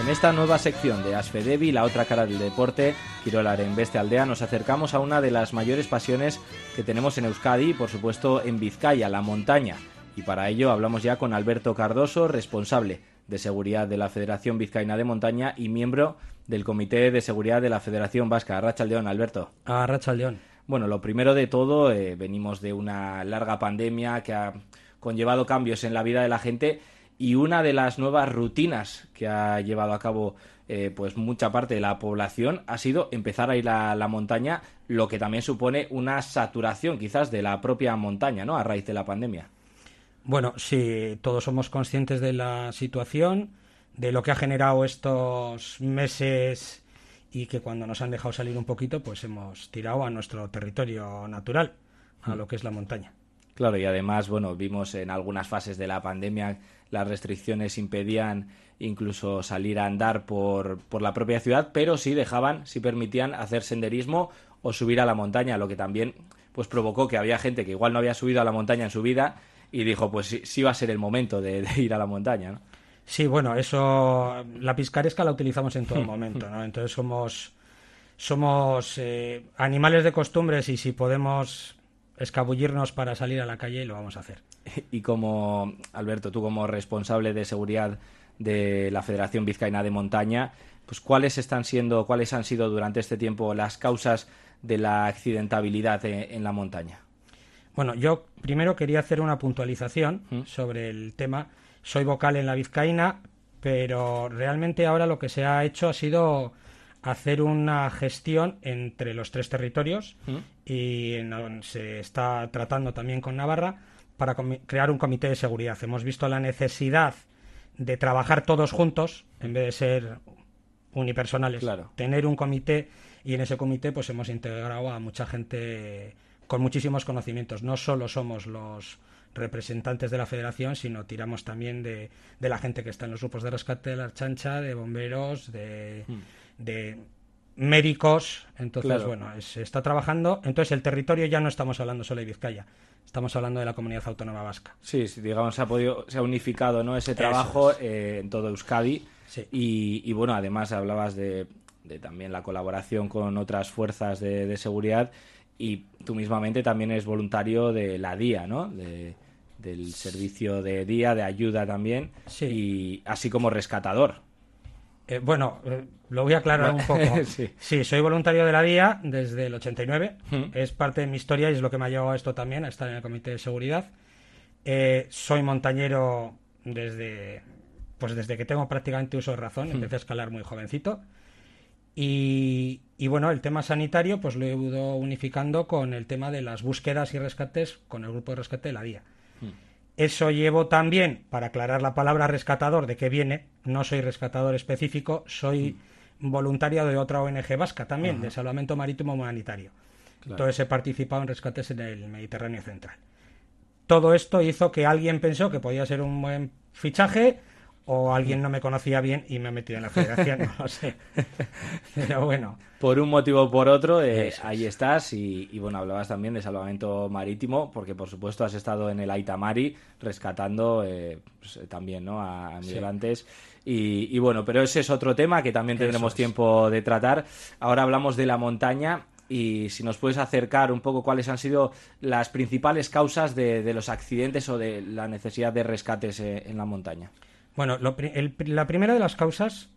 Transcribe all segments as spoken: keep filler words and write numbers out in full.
En esta nueva sección de Asfedevi, la otra cara del deporte, Kirolaren Beste Aldea, nos acercamos a una de las mayores pasiones que tenemos en Euskadi y, por supuesto, en Vizcaya, la montaña. Y para ello hablamos ya con Alberto Cardoso, responsable de seguridad de la Federación Vizcaína de Montaña y miembro del Comité de Seguridad de la Federación Vasca. Arratsaldeon, Alberto. Arratsaldeon. Bueno, lo primero de todo, eh, venimos de una larga pandemia que ha conllevado cambios en la vida de la gente. Y una de las nuevas rutinas que ha llevado a cabo eh, pues mucha parte de la población ha sido empezar a ir a la montaña, lo que también supone una saturación quizás de la propia montaña, ¿no?, a raíz de la pandemia. Bueno, sí, todos somos conscientes de la situación, de lo que ha generado estos meses y que cuando nos han dejado salir un poquito, pues hemos tirado a nuestro territorio natural, a lo que es la montaña. Claro, y además, bueno, vimos en algunas fases de la pandemia las restricciones impedían incluso salir a andar por, por la propia ciudad, pero sí dejaban, sí permitían hacer senderismo o subir a la montaña, lo que también pues provocó que había gente que igual no había subido a la montaña en su vida y dijo, pues sí, sí va a ser el momento de, de ir a la montaña, ¿no? Sí, bueno, eso, la picaresca la utilizamos en todo momento, ¿no? Entonces somos, somos eh, animales de costumbres y si podemos escabullirnos para salir a la calle lo vamos a hacer. Y como, Alberto, tú como responsable de seguridad de la Federación Vizcaína de Montaña, pues ¿cuáles están siendo, cuáles han sido durante este tiempo las causas de la accidentabilidad en, en la montaña? Bueno, yo primero quería hacer una puntualización ¿Mm? sobre el tema. Soy vocal en la Vizcaína, pero realmente ahora lo que se ha hecho ha sido hacer una gestión entre los tres territorios ¿Mm? y no, se está tratando también con Navarra para crear un comité de seguridad. Hemos visto la necesidad de trabajar todos juntos en vez de ser unipersonales. Claro. Tener un comité y en ese comité pues hemos integrado a mucha gente con muchísimos conocimientos. No solo somos los representantes de la federación, sino tiramos también de, de la gente que está en los grupos de rescate de la Archancha, de bomberos, de... Hmm. de médicos, entonces claro. bueno, se está trabajando, entonces el territorio ya no estamos hablando solo de Vizcaya, estamos hablando de la comunidad autónoma vasca. Sí, sí, digamos, se ha podido, se ha unificado, ¿no?, ese trabajo es. eh, en todo Euskadi. Sí. y, y bueno, además hablabas de, de también la colaboración con otras fuerzas de, de seguridad y tú mismamente también eres voluntario de la D I A, ¿no?, de, del servicio de D I A, de ayuda también, sí. y así como rescatador. Eh, bueno, eh, lo voy a aclarar un poco. sí. sí, soy voluntario de la D I A desde el ochenta y nueve. ¿Mm? Es parte de mi historia y es lo que me ha llevado a esto también, a estar en el comité de seguridad. Eh, soy montañero desde, pues desde que tengo prácticamente uso de razón. ¿Mm? Empecé a escalar muy jovencito. Y, y bueno, el tema sanitario pues lo he ido unificando con el tema de las búsquedas y rescates con el grupo de rescate de la D I A. ¿Mm? Eso llevo también, para aclarar la palabra rescatador, de qué viene. No soy rescatador específico, soy mm. voluntario de otra O N G vasca también, Ajá. de salvamento marítimo humanitario. Claro. Entonces he participado en rescates en el Mediterráneo central. Todo esto hizo que alguien pensó que podía ser un buen fichaje o alguien no me conocía bien y me ha metido en la federación, no lo sé. Pero bueno. Por un motivo o por otro, eh, ahí estás y, y bueno, hablabas también de salvamento marítimo, porque por supuesto has estado en el Aita Mari rescatando eh, pues, también, ¿no?, a, a migrantes. Sí. Y, y bueno, pero ese es otro tema que también tendremos es. tiempo de tratar. Ahora hablamos de la montaña y si nos puedes acercar un poco cuáles han sido las principales causas de, de los accidentes o de la necesidad de rescates eh, en la montaña. Bueno, lo, el, la primera de las causas,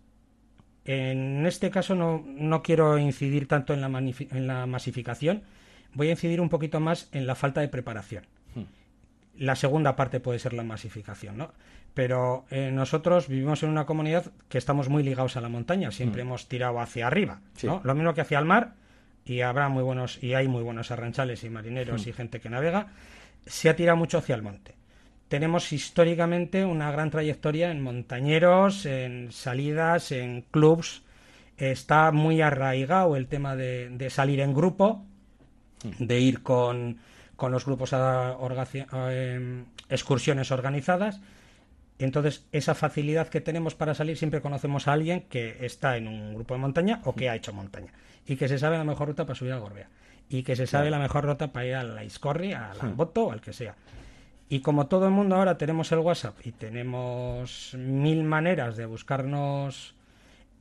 en este caso no, no quiero incidir tanto en la, en la masificación, voy a incidir un poquito más en la falta de preparación. Hmm. La segunda parte puede ser la masificación, ¿no? Pero eh, nosotros vivimos en una comunidad que estamos muy ligados a la montaña, siempre hmm. hemos tirado hacia arriba, sí. ¿no? Lo mismo que hacia el mar, y habrá muy buenos, y hay muy buenos arranchales y marineros hmm. y gente que navega, se ha tirado mucho hacia el monte. Tenemos históricamente una gran trayectoria en montañeros, en salidas, en clubs. Está muy arraigado el tema de, de salir en grupo, de ir con, con los grupos a, orga, a eh, excursiones organizadas. Entonces, esa facilidad que tenemos para salir, siempre conocemos a alguien que está en un grupo de montaña o que ha hecho montaña y que se sabe la mejor ruta para subir a Gorbea y que se sabe claro. la mejor ruta para ir a la Iscorri, a la Boto o al que sea. Y como todo el mundo ahora tenemos el WhatsApp y tenemos mil maneras de buscarnos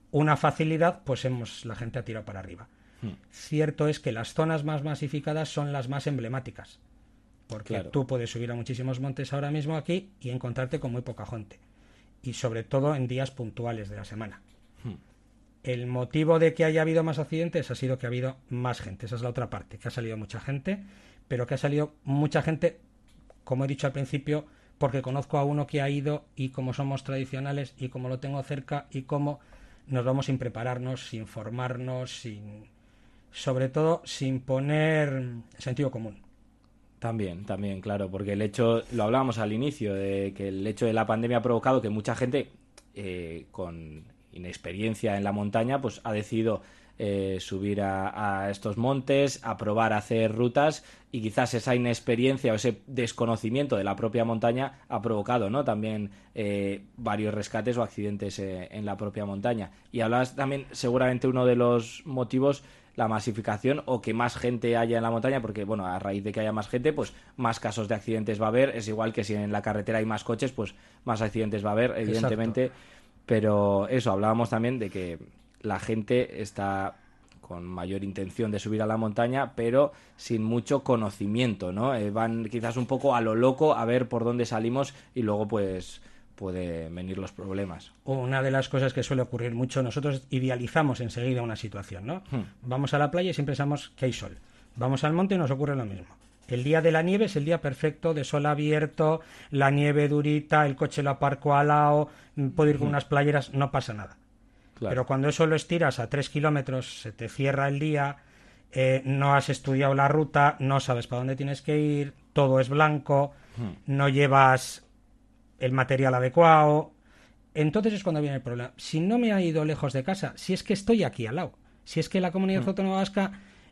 una facilidad, pues hemos la gente ha tirado para arriba. Hmm. Cierto es que las zonas más masificadas son las más emblemáticas, porque claro, tú puedes subir a muchísimos montes ahora mismo aquí y encontrarte con muy poca gente, y sobre todo en días puntuales de la semana. Hmm. El motivo de que haya habido más accidentes ha sido que ha habido más gente, esa es la otra parte, que ha salido mucha gente, pero que ha salido mucha gente, como he dicho al principio, porque conozco a uno que ha ido y como somos tradicionales y como lo tengo cerca y como nos vamos sin prepararnos, sin formarnos, sin, sobre todo sin poner sentido común. También, también, claro, porque el hecho, lo hablábamos al inicio, de que el hecho de la pandemia ha provocado que mucha gente eh, con inexperiencia en la montaña pues ha decidido eh, subir a, a estos montes, a probar a hacer rutas, y quizás esa inexperiencia o ese desconocimiento de la propia montaña ha provocado, ¿no?, también eh, varios rescates o accidentes eh, en la propia montaña. Y hablabas también, seguramente uno de los motivos, la masificación o que más gente haya en la montaña, porque bueno, a raíz de que haya más gente, pues más casos de accidentes va a haber. Es igual que si en la carretera hay más coches, pues más accidentes va a haber, evidentemente. Exacto. Pero eso, hablábamos también de que la gente está con mayor intención de subir a la montaña, pero sin mucho conocimiento, ¿no? Eh, van quizás un poco a lo loco a ver por dónde salimos y luego pues pueden venir los problemas. Una de las cosas que suele ocurrir mucho, nosotros idealizamos enseguida una situación, ¿no? Hmm. Vamos a la playa y siempre pensamos que hay sol. Vamos al monte y nos ocurre lo mismo. El día de la nieve es el día perfecto, de sol abierto, la nieve durita, el coche lo aparco al lado, puedo ir con unas playeras, no pasa nada. Claro. Pero cuando eso lo estiras a tres kilómetros, se te cierra el día, eh, no has estudiado la ruta, no sabes para dónde tienes que ir, todo es blanco, hmm. no llevas el material adecuado. Entonces es cuando viene el problema. Si no me ha ido lejos de casa, si es que estoy aquí al lado, si es que la Comunidad hmm. Autónoma Vasca,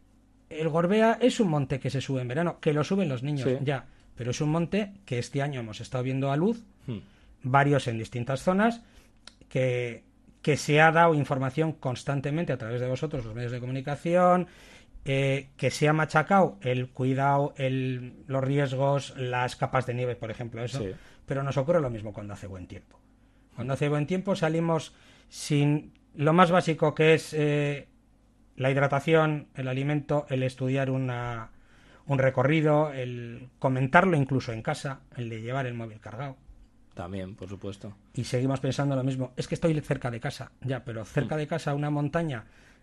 el Gorbea es un monte que se sube en verano, que lo suben los niños, sí. ya, pero es un monte que este año hemos estado viendo a luz, hmm. varios en distintas zonas, que, que se ha dado información constantemente a través de vosotros, los medios de comunicación, eh, que se ha machacado el cuidado, el, los riesgos, las capas de nieve, por ejemplo, eso, sí. Pero nos ocurre lo mismo cuando hace buen tiempo. Cuando hace buen tiempo salimos sin lo más básico, que es eh, la hidratación, el alimento, el estudiar una, un recorrido, el comentarlo incluso en casa, el de llevar el móvil cargado. También, por supuesto. Y seguimos pensando lo mismo. Es que estoy cerca de casa, ya, pero cerca mm. de casa una montaña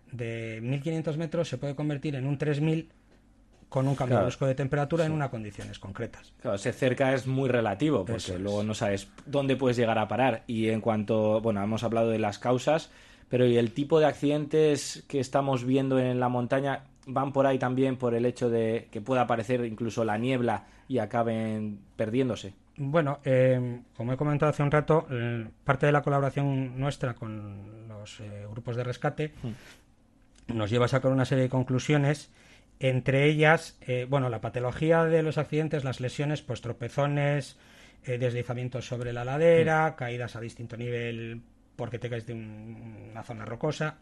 de mil quinientos metros se puede convertir en un tres mil con un cambio claro. brusco de temperatura sí. en unas condiciones concretas. Claro, ese cerca es muy relativo, porque luego no sabes dónde puedes llegar a parar. Y en cuanto, bueno, hemos hablado de las causas, pero ¿y el tipo de accidentes que estamos viendo en la montaña van por ahí también por el hecho de que pueda aparecer incluso la niebla y acaben perdiéndose? Bueno, eh, como he comentado hace un rato, eh, parte de la colaboración nuestra con los eh, grupos de rescate hmm. nos lleva a sacar una serie de conclusiones. Entre ellas, eh, bueno, la patología de los accidentes, las lesiones, pues tropezones, eh, deslizamientos sobre la ladera, mm. caídas a distinto nivel porque te caes de un, una zona rocosa.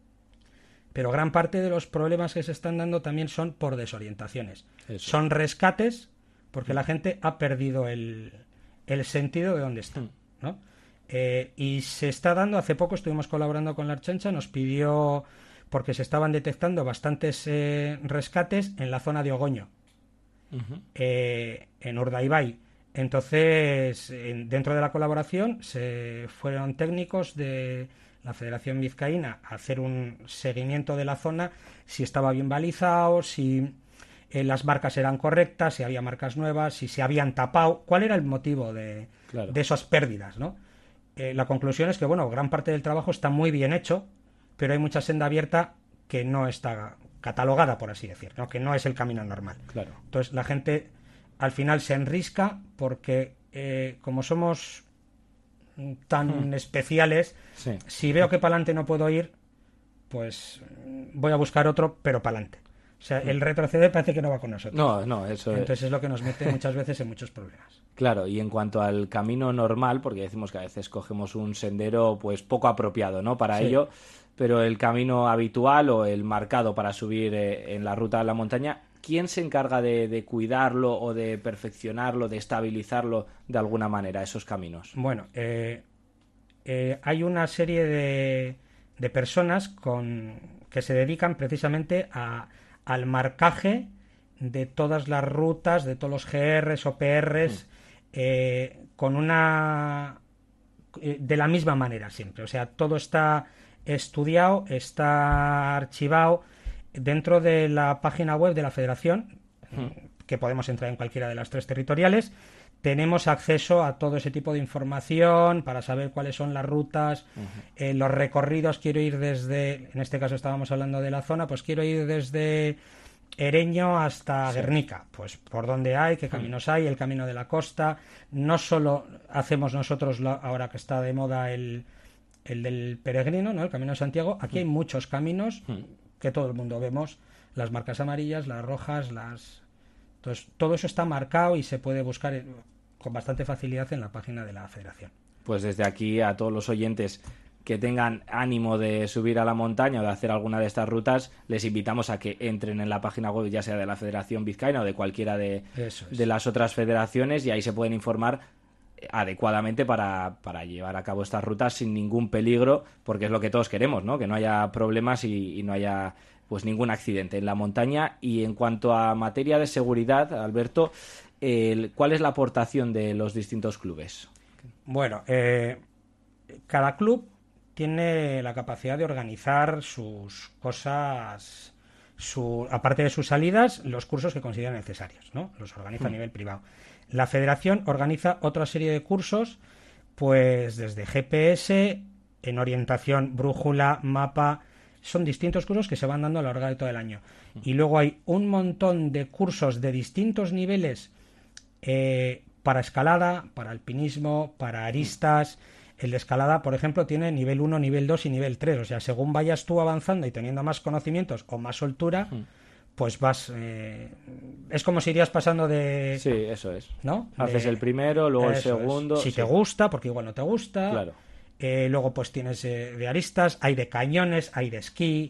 Pero gran parte de los problemas que se están dando también son por desorientaciones. Eso. Son rescates porque mm. la gente ha perdido el, el sentido de dónde está, mm. ¿no? Eh, y se está dando, hace poco estuvimos colaborando con la Archancha, nos pidió, porque se estaban detectando bastantes eh, rescates en la zona de Ogoño, uh-huh. eh, en Urdaibai. Entonces, en, dentro de la colaboración, se fueron técnicos de la Federación Vizcaína a hacer un seguimiento de la zona, si estaba bien balizado, si eh, las marcas eran correctas, si había marcas nuevas, si se habían tapado, cuál era el motivo de, claro. de esas pérdidas, ¿no? Eh, la conclusión es que, bueno, gran parte del trabajo está muy bien hecho, pero hay mucha senda abierta que no está catalogada, por así decir, ¿no? Que no es el camino normal. Claro. Entonces la gente al final se enrisca porque eh, como somos tan hmm. especiales, sí. si veo que para adelante no puedo ir, pues voy a buscar otro, pero para adelante. O sea, el retroceder parece que no va con nosotros. No, no, eso es... Entonces es lo que nos mete muchas veces en muchos problemas. Claro, y en cuanto al camino normal, porque decimos que a veces cogemos un sendero pues poco apropiado, ¿no? Para sí. ello, pero el camino habitual o el marcado para subir eh, en la ruta de la montaña, ¿quién se encarga de, de cuidarlo o de perfeccionarlo, de estabilizarlo de alguna manera, esos caminos? Bueno, eh, eh, hay una serie de, de personas con, que se dedican precisamente a, al marcaje de todas las rutas, de todos los G Rs o P Rs, mm. eh, con una... de la misma manera siempre. O sea, todo está estudiado, está archivado dentro de la página web de la Federación, mm. que podemos entrar en cualquiera de las tres territoriales. Tenemos acceso a todo ese tipo de información para saber cuáles son las rutas, uh-huh. eh, los recorridos. Quiero ir desde, en este caso estábamos hablando de la zona, pues quiero ir desde Ereño hasta sí. Guernica, pues por dónde hay, qué caminos uh-huh. hay, el camino de la costa. No solo hacemos nosotros, la, ahora que está de moda el, el del peregrino, ¿no? El Camino de Santiago, aquí uh-huh. hay muchos caminos uh-huh. que todo el mundo vemos, las marcas amarillas, las rojas, las... Entonces, todo eso está marcado y se puede buscar con bastante facilidad en la página de la Federación. Pues desde aquí a todos los oyentes que tengan ánimo de subir a la montaña o de hacer alguna de estas rutas, les invitamos a que entren en la página web, ya sea de la Federación Vizcaína o de cualquiera de, de las otras federaciones, y ahí se pueden informar adecuadamente para, para llevar a cabo estas rutas sin ningún peligro, porque es lo que todos queremos, ¿no? Que no haya problemas y, y no haya pues ningún accidente en la montaña. Y en cuanto a materia de seguridad, Alberto, el, ¿cuál es la aportación de los distintos clubes? Bueno, eh, cada club tiene la capacidad de organizar sus cosas, su, aparte de sus salidas, los cursos que considera necesarios, ¿no? Los organiza mm. a nivel privado. La Federación organiza otra serie de cursos, pues desde G P S, en orientación, brújula, mapa. Son distintos cursos que se van dando a lo largo de todo el año. Y luego hay un montón de cursos de distintos niveles eh, para escalada, para alpinismo, para aristas. El de escalada, por ejemplo, tiene nivel uno, nivel dos y nivel tres. O sea, según vayas tú avanzando y teniendo más conocimientos o más soltura, pues vas... Eh, es como si irías pasando de... Sí, eso es. ¿No? Haces de, el primero, luego el segundo... Es. Si sí. te gusta, porque igual no te gusta... Claro. Eh, luego pues tienes eh, de aristas, hay de cañones, hay de esquí,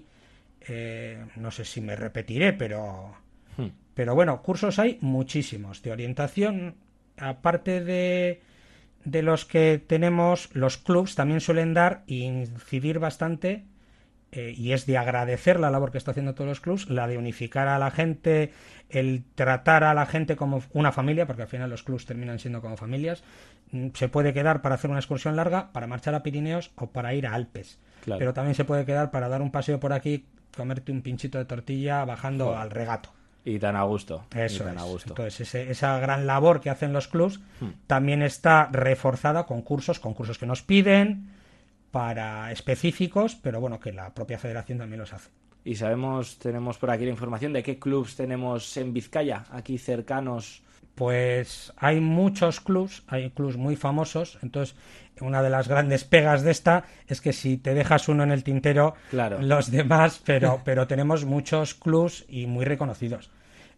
eh, no sé si me repetiré, pero hmm. pero bueno, cursos hay muchísimos de orientación. Aparte de, de los que tenemos, los clubs también suelen dar e incidir bastante, eh, y es de agradecer la labor que está haciendo todos los clubs, la de unificar a la gente, el tratar a la gente como una familia, porque al final los clubs terminan siendo como familias. Se puede quedar para hacer una excursión larga, para marchar a Pirineos o para ir a Alpes. Claro. Pero también se puede quedar para dar un paseo por aquí, comerte un pinchito de tortilla bajando Joder. al regato. Y tan a gusto. Eso y tan es. A gusto. Entonces, ese, esa gran labor que hacen los clubs hmm. también está reforzada con cursos, con cursos que nos piden, para específicos, pero bueno, que la propia federación también los hace. Y sabemos, tenemos por aquí la información de qué clubs tenemos en Vizcaya, aquí cercanos. Pues hay muchos clubs, hay clubs muy famosos. Entonces, una de las grandes pegas de esta es que si te dejas uno en el tintero, claro. los demás, pero, pero tenemos muchos clubs y muy reconocidos,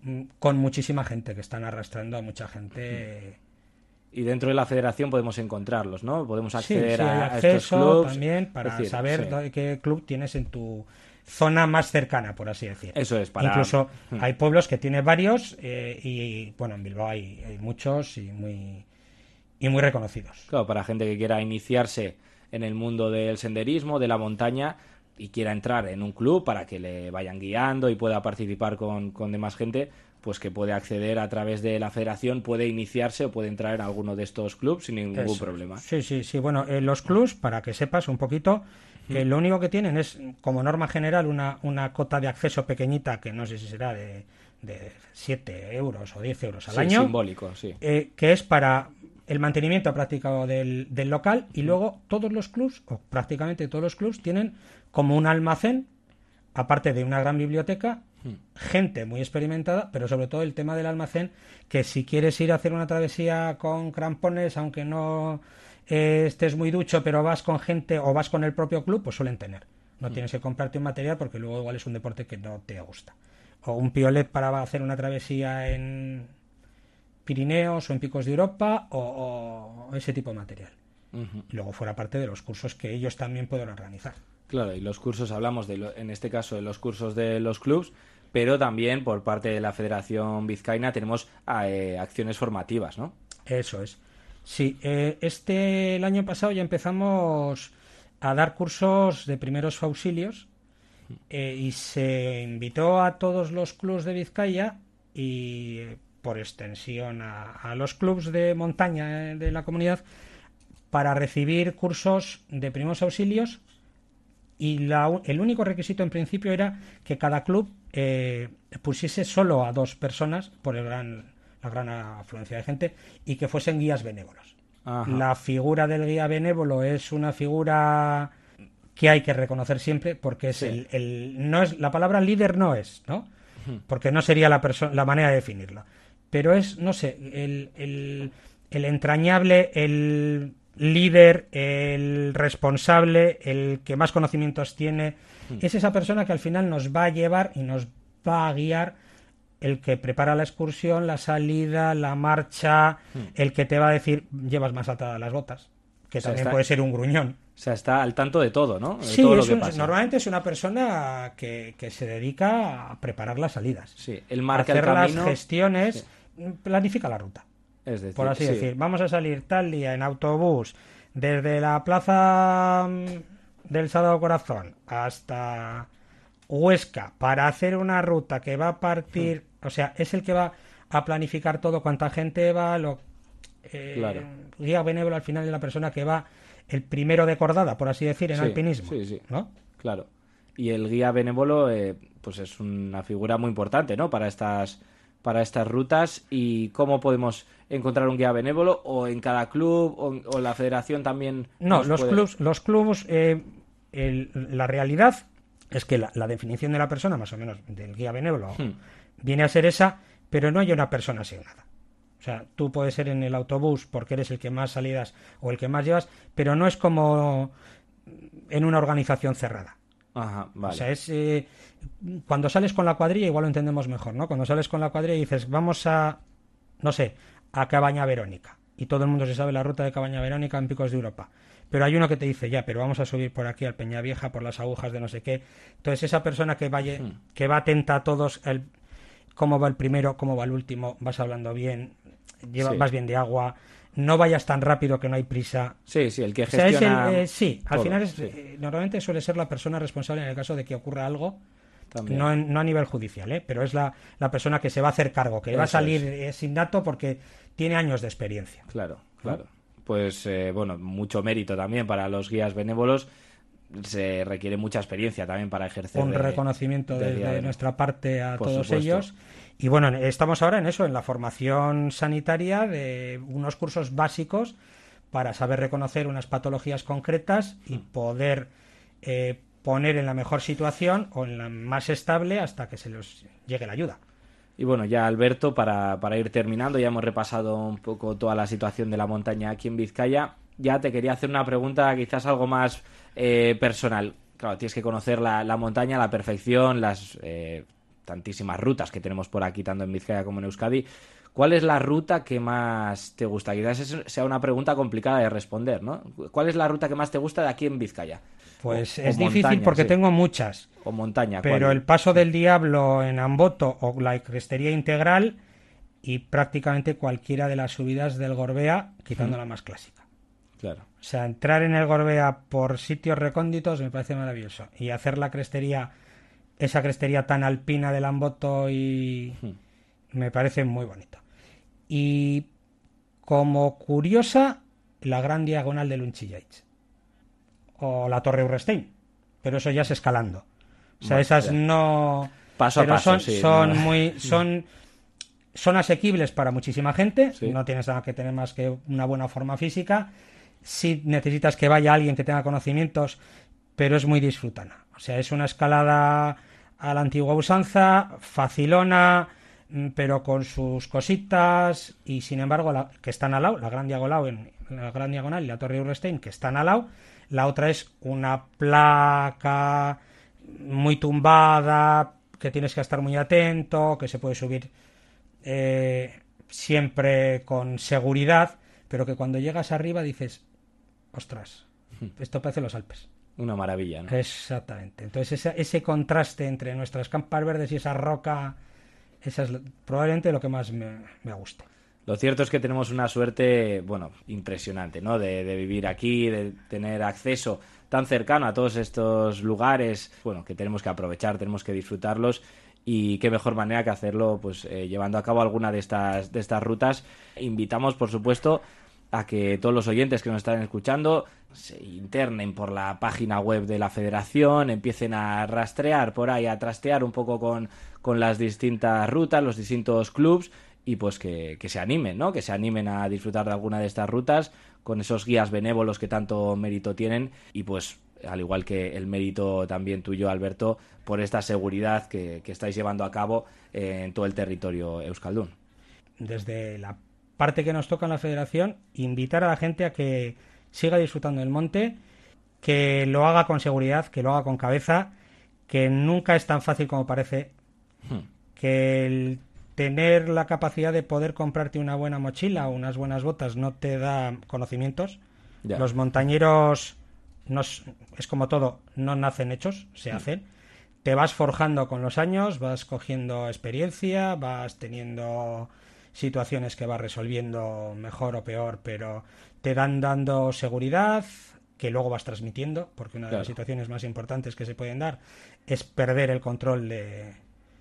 con muchísima gente, que están arrastrando a mucha gente. Y dentro de la federación podemos encontrarlos, ¿no? Podemos acceder sí, sí, a, acceso a estos clubs. También para decir, saber sí. qué club tienes en tu zona más cercana, por así decir. Eso es, para... Incluso hay pueblos que tienen varios eh, y, bueno, en Bilbao hay, hay muchos y muy y muy reconocidos. Claro, para gente que quiera iniciarse en el mundo del senderismo, de la montaña, y quiera entrar en un club para que le vayan guiando y pueda participar con, con demás gente, pues que puede acceder a través de la federación, puede iniciarse o puede entrar en alguno de estos clubs sin ningún Eso. problema. Sí, sí, sí. Bueno, eh, los clubs, para que sepas un poquito, que lo único que tienen es, como norma general, una, una cota de acceso pequeñita, que no sé si será de, de siete euros o diez euros al sí, año. Simbólico, sí. Eh, que es para el mantenimiento práctico del, del local, y luego todos los clubs, o prácticamente todos los clubs, tienen como un almacén, aparte de una gran biblioteca, gente muy experimentada, pero sobre todo el tema del almacén, que si quieres ir a hacer una travesía con crampones, aunque no eh, estés muy ducho, pero vas con gente o vas con el propio club, pues suelen tener. No mm. tienes que comprarte un material porque luego igual es un deporte que no te gusta. O un piolet para hacer una travesía en Pirineos o en Picos de Europa, o, o ese tipo de material. Uh-huh. Y luego fuera parte de los cursos que ellos también pueden organizar. Claro, y los cursos, hablamos de lo, en este caso de los cursos de los clubs, pero también por parte de la Federación Vizcaína tenemos eh, acciones formativas, ¿no? Eso es. Sí, eh, este el año pasado ya empezamos a dar cursos de primeros auxilios eh, y se invitó a todos los clubs de Vizcaya y por extensión a, a los clubs de montaña de la comunidad para recibir cursos de primeros auxilios, y la, el único requisito en principio era que cada club eh, pusiese solo a dos personas por el gran, la gran afluencia de gente y que fuesen guías benévolos. Ajá. La figura del guía benévolo es una figura que hay que reconocer siempre porque es sí. el, el no es la palabra líder no es, ¿no? Porque no sería la perso- la manera de definirla, pero es, no sé, el, el, el entrañable, el líder, el responsable, el que más conocimientos tiene, mm. es esa persona que al final nos va a llevar y nos va a guiar, el que prepara la excursión, la salida, la marcha, mm. el que te va a decir llevas más atadas las botas, que o sea, también está, puede ser un gruñón. O sea, está al tanto de todo, ¿no? De sí, todo lo es que un, pasa. Normalmente es una persona que, que se dedica a preparar las salidas. Sí, él marca hacer el camino, las gestiones, sí. planifica la ruta. Es decir, por así sí. decir, vamos a salir tal día en autobús desde la plaza del Sagrado Corazón hasta Huesca para hacer una ruta que va a partir, hmm. o sea, es el que va a planificar todo, cuánta gente va, lo eh, claro. guía benévolo al final es la persona que va el primero de cordada, por así decir, en sí, alpinismo, sí, sí. ¿no? Claro. Y el guía benévolo, eh, pues es una figura muy importante, ¿no? Para estas para estas rutas. ¿Y cómo podemos encontrar un guía benévolo? ¿O en cada club? ¿O, o la federación también? No, los puede... clubs, los clubs eh, el, la realidad es que la, la definición de la persona, más o menos, del guía benévolo, hmm. viene a ser esa, pero no hay una persona asignada. O sea, tú puedes ser en el autobús porque eres el que más salidas o el que más llevas, pero no es como en una organización cerrada. Ajá, vale. O sea, es eh, cuando sales con la cuadrilla igual lo entendemos mejor, ¿no? Cuando sales con la cuadrilla y dices, vamos a, no sé, a Cabaña Verónica. Y todo el mundo se sabe la ruta de Cabaña Verónica en Picos de Europa. Pero hay uno que te dice, ya, pero vamos a subir por aquí al Peñavieja, por las agujas de no sé qué. Entonces esa persona que vaya, hmm. que va atenta a todos, el, cómo va el primero, cómo va el último, vas hablando bien, lleva, sí. vas bien de agua, no vayas tan rápido que no hay prisa. Sí, sí, el que gestiona... O sea, es el, eh, sí, al todo, final es, sí. eh, normalmente suele ser la persona responsable en el caso de que ocurra algo, no, en, no a nivel judicial, ¿eh? Pero es la, la persona que se va a hacer cargo, que Eso va a salir es. sin dato porque tiene años de experiencia. Claro, claro. ¿No? Pues, eh, bueno, mucho mérito también para los guías benévolos. Se requiere mucha experiencia también para ejercer. Un de, reconocimiento de desde de nuestra parte a Por todos supuesto. ellos. Y bueno, estamos ahora en eso, en la formación sanitaria de unos cursos básicos para saber reconocer unas patologías concretas y poder eh, poner en la mejor situación o en la más estable hasta que se les llegue la ayuda. Y bueno, ya Alberto, para, para ir terminando, ya hemos repasado un poco toda la situación de la montaña aquí en Vizcaya. Ya te quería hacer una pregunta quizás algo más eh, personal. Claro, tienes que conocer la, la montaña a la perfección, las eh, tantísimas rutas que tenemos por aquí, tanto en Vizcaya como en Euskadi. ¿Cuál es la ruta que más te gusta? Quizás es, sea una pregunta complicada de responder, ¿no? ¿Cuál es la ruta que más te gusta de aquí en Vizcaya? Pues o, es o difícil montaña, porque sí. tengo muchas. O montaña. Pero ¿cuál? el Paso del Diablo en Amboto o la Crestería Integral y prácticamente cualquiera de las subidas del Gorbea, quitando hmm. la más clásica. Claro. O sea, entrar en el Gorbea por sitios recónditos me parece maravilloso. Y hacer la crestería, esa crestería tan alpina del Amboto y hmm. me parece muy bonito. Y como curiosa, la gran diagonal del Unchillaich o la Torre Urrestein, pero eso ya es escalando. O sea, bueno, esas ya. no paso pero a paso, son, sí, son no. muy son son asequibles para muchísima gente, sí. no tienes nada que tener más que una buena forma física. Sí necesitas que vaya alguien que tenga conocimientos, pero es muy disfrutana. O sea, es una escalada a la antigua usanza, facilona, pero con sus cositas, y sin embargo, la, que están al lado, la Gran Diagonal, la Gran Diagonal y la Torre Urrestein, que están al lado. La otra es una placa muy tumbada, que tienes que estar muy atento, que se puede subir eh, siempre con seguridad, pero que cuando llegas arriba dices, ostras, esto parece los Alpes. Una maravilla, ¿no? Exactamente. Entonces ese, ese contraste entre nuestras campas verdes y esa roca, esa es probablemente lo que más me, me guste. Lo cierto es que tenemos una suerte, bueno, impresionante, ¿no? De, de vivir aquí, de tener acceso tan cercano a todos estos lugares, bueno, que tenemos que aprovechar, tenemos que disfrutarlos. Y qué mejor manera que hacerlo, pues eh, llevando a cabo alguna de estas, de estas rutas. Invitamos, por supuesto, a que todos los oyentes que nos están escuchando se internen por la página web de la Federación, empiecen a rastrear por ahí, a trastear un poco con, con las distintas rutas, los distintos clubs, y pues que, que se animen, ¿no? Que se animen a disfrutar de alguna de estas rutas con esos guías benévolos que tanto mérito tienen, y pues al igual que el mérito también tuyo, Alberto, por esta seguridad que, que estáis llevando a cabo eh, en todo el territorio euskaldún. Desde la parte que nos toca en la Federación, invitar a la gente a que siga disfrutando del monte, que lo haga con seguridad, que lo haga con cabeza, que nunca es tan fácil como parece, hmm. que el tener la capacidad de poder comprarte una buena mochila o unas buenas botas no te da conocimientos. Ya. Los montañeros, no, es como todo, no nacen hechos, se hmm. hacen. Te vas forjando con los años, vas cogiendo experiencia, vas teniendo situaciones que vas resolviendo mejor o peor, pero te dan dando seguridad que luego vas transmitiendo, porque una de claro. las situaciones más importantes que se pueden dar es perder el control de,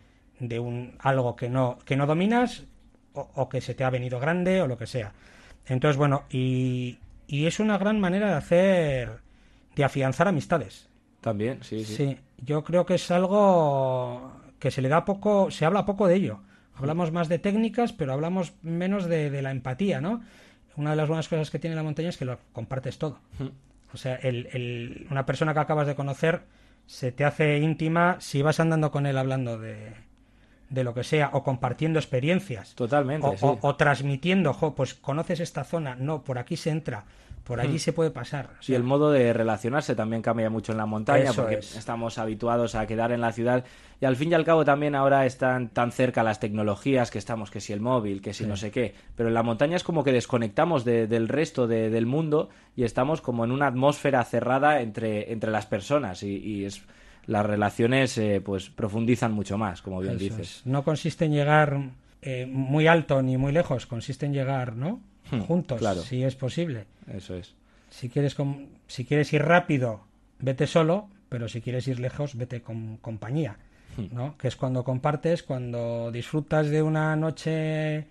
de un algo que no que no dominas o, o que se te ha venido grande o lo que sea. Entonces, bueno, y, y es una gran manera de hacer, de afianzar amistades. También, sí, sí. Sí, yo creo que es algo que se le da poco, se habla poco de ello. Hablamos más de técnicas, pero hablamos menos de, de la empatía, ¿no? Una de las buenas cosas que tiene la montaña es que lo compartes todo. O sea, el, el, una persona que acabas de conocer se te hace íntima si vas andando con él hablando de, de lo que sea, o compartiendo experiencias. Totalmente, o, sí. o, o transmitiendo, jo, pues conoces esta zona, no, por aquí se entra, por allí hmm. se puede pasar. O sea, y el modo de relacionarse también cambia mucho en la montaña, porque es. estamos habituados a quedar en la ciudad y al fin y al cabo también ahora están tan cerca las tecnologías que estamos, que si el móvil, que si sí. no sé qué, pero en la montaña es como que desconectamos de, del resto de, del mundo y estamos como en una atmósfera cerrada entre, entre las personas y, y es, las relaciones eh, pues profundizan mucho más, como bien Eso dices. Es. No consiste en llegar eh, muy alto ni muy lejos, consiste en llegar, ¿no? Juntos, claro. si es posible. Eso es. Si quieres, com- si quieres ir rápido, vete solo, pero si quieres ir lejos, vete con compañía, ¿no? Que es cuando compartes, cuando disfrutas de una noche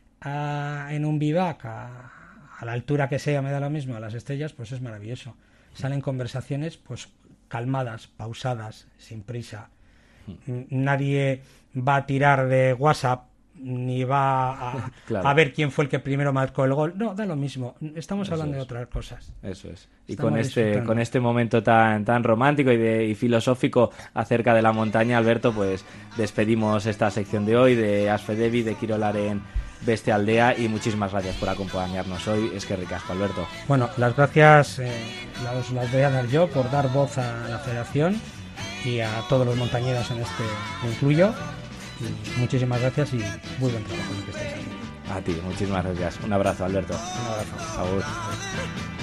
a, en un bivac, a, a la altura que sea, me da lo mismo, a las estrellas, pues es maravilloso. Salen conversaciones, pues calmadas, pausadas, sin prisa. Nadie va a tirar de WhatsApp ni va a, claro. a ver quién fue el que primero marcó el gol. No, da lo mismo. Estamos Eso hablando es. de otras cosas. Eso es. Y Estamos con este con este momento tan tan romántico y, de, y filosófico acerca de la montaña, Alberto, pues despedimos esta sección de hoy de Asfedevi, de Kirolaren Beste Aldea, y muchísimas gracias por acompañarnos hoy. Es que ricasco, Alberto. Bueno, las gracias eh, las, las voy a dar yo por dar voz a la Federación y a todos los montañeros en este, me incluyo. Y muchísimas gracias y muy buen trabajo en el que estáis haciendo. A ti, muchísimas gracias. Un abrazo, Alberto. Un abrazo. Agur.